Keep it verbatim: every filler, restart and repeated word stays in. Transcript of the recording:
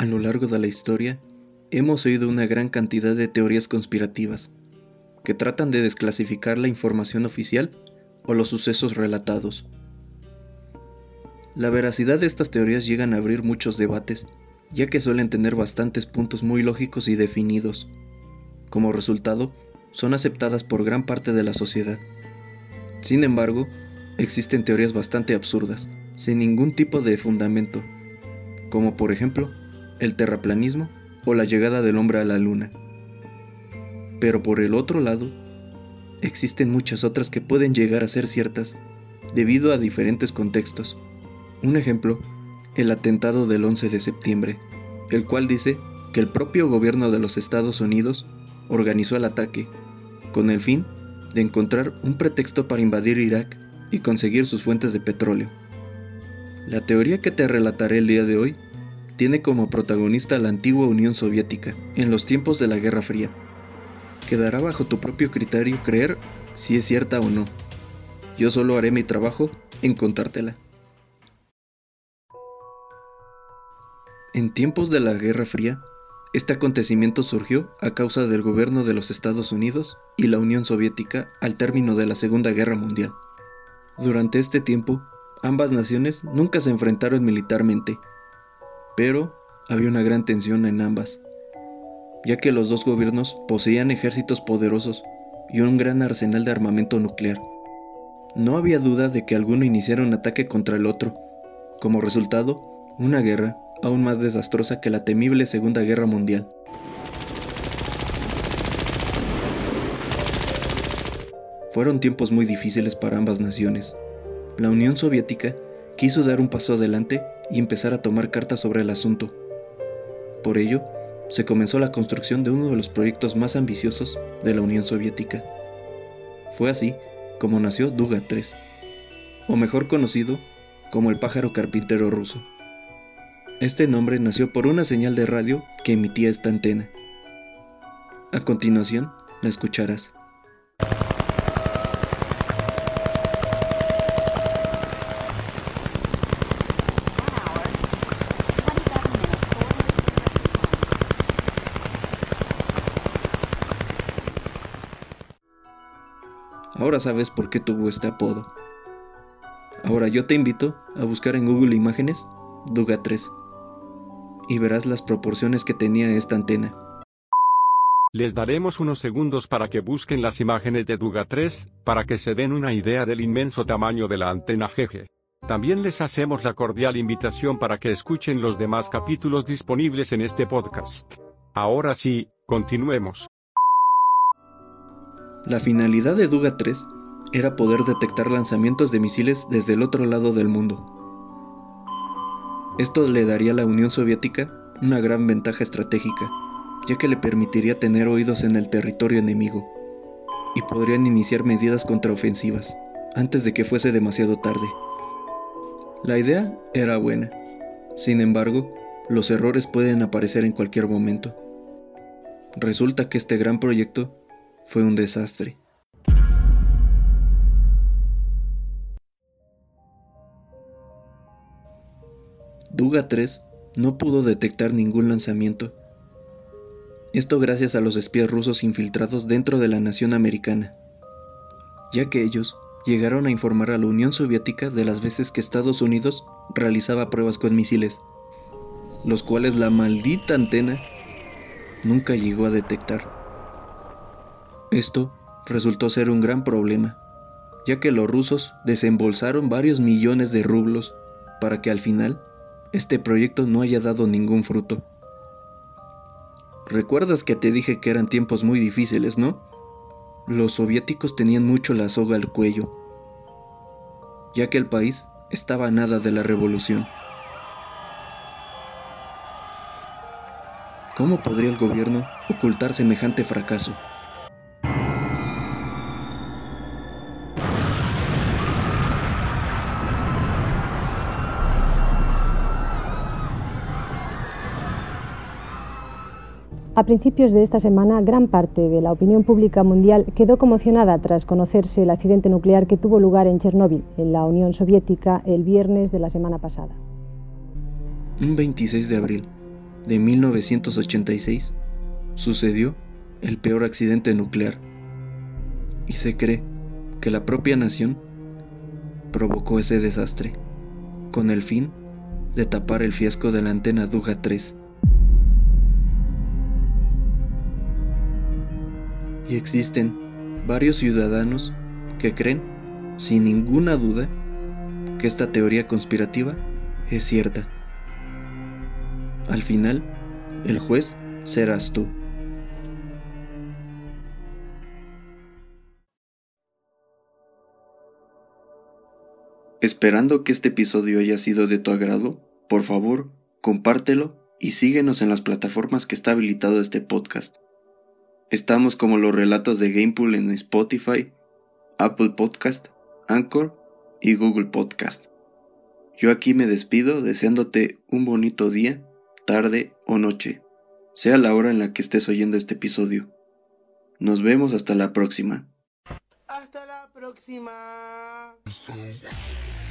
A lo largo de la historia, hemos oído una gran cantidad de teorías conspirativas, que tratan de desclasificar la información oficial o los sucesos relatados. La veracidad de estas teorías llegan a abrir muchos debates, ya que suelen tener bastantes puntos muy lógicos y definidos. Como resultado, son aceptadas por gran parte de la sociedad. Sin embargo, existen teorías bastante absurdas, sin ningún tipo de fundamento, como por ejemplo, el terraplanismo o la llegada del hombre a la luna. Pero por el otro lado, existen muchas otras que pueden llegar a ser ciertas debido a diferentes contextos. Un ejemplo, el atentado del once de septiembre, el cual dice que el propio gobierno de los Estados Unidos organizó el ataque, con el fin de encontrar un pretexto para invadir Irak y conseguir sus fuentes de petróleo. La teoría que te relataré el día de hoy tiene como protagonista a la antigua Unión Soviética, en los tiempos de la Guerra Fría. Quedará bajo tu propio criterio creer si es cierta o no. Yo solo haré mi trabajo en contártela. En tiempos de la Guerra Fría, este acontecimiento surgió a causa del gobierno de los Estados Unidos y la Unión Soviética al término de la Segunda Guerra Mundial. Durante este tiempo, ambas naciones nunca se enfrentaron militarmente, pero había una gran tensión en ambas, ya que los dos gobiernos poseían ejércitos poderosos y un gran arsenal de armamento nuclear. No había duda de que alguno iniciara un ataque contra el otro, como resultado, una guerra aún más desastrosa que la temible Segunda Guerra Mundial. Fueron tiempos muy difíciles para ambas naciones. La Unión Soviética quiso dar un paso adelante y empezar a tomar cartas sobre el asunto. Por ello, se comenzó la construcción de uno de los proyectos más ambiciosos de la Unión Soviética. Fue así como nació Duga tres, o mejor conocido como el pájaro carpintero ruso. Este nombre nació por una señal de radio que emitía esta antena. A continuación, la escucharás. Ahora sabes por qué tuvo este apodo. Ahora yo te invito a buscar en Google Imágenes Duga tres y verás las proporciones que tenía esta antena. Les daremos unos segundos para que busquen las imágenes de Duga tres, para que se den una idea del inmenso tamaño de la antena G G. También les hacemos la cordial invitación para que escuchen los demás capítulos disponibles en este podcast. Ahora sí, continuemos. La finalidad de Duga tres era poder detectar lanzamientos de misiles desde el otro lado del mundo. Esto le daría a la Unión Soviética una gran ventaja estratégica, ya que le permitiría tener oídos en el territorio enemigo, y podrían iniciar medidas contraofensivas, antes de que fuese demasiado tarde. La idea era buena, sin embargo, los errores pueden aparecer en cualquier momento. Resulta que este gran proyecto fue un desastre. Duga tres no pudo detectar ningún lanzamiento. Esto gracias a los espías rusos infiltrados dentro de la nación americana, ya que ellos llegaron a informar a la Unión Soviética de las veces que Estados Unidos realizaba pruebas con misiles, los cuales la maldita antena nunca llegó a detectar. Esto resultó ser un gran problema, ya que los rusos desembolsaron varios millones de rublos para que al final este proyecto no haya dado ningún fruto. ¿Recuerdas que te dije que eran tiempos muy difíciles, no? Los soviéticos tenían mucho la soga al cuello, ya que el país estaba a nada de la revolución. ¿Cómo podría el gobierno ocultar semejante fracaso? A principios de esta semana, gran parte de la opinión pública mundial quedó conmocionada tras conocerse el accidente nuclear que tuvo lugar en Chernóbil, en la Unión Soviética, el viernes de la semana pasada. Un veintiséis de abril, de mil novecientos ochenta y seis, sucedió el peor accidente nuclear, y se cree que la propia nación provocó ese desastre, con el fin de tapar el fiasco de la antena Duga tres. Y existen varios ciudadanos que creen, sin ninguna duda, que esta teoría conspirativa es cierta. Al final, el juez serás tú. Esperando que este episodio haya sido de tu agrado, por favor, compártelo y síguenos en las plataformas que está habilitado este podcast. Estamos como los relatos de Gamepool en Spotify, Apple Podcast, Anchor y Google Podcast. Yo aquí me despido deseándote un bonito día, tarde o noche, sea la hora en la que estés oyendo este episodio. Nos vemos hasta la próxima. Hasta la próxima.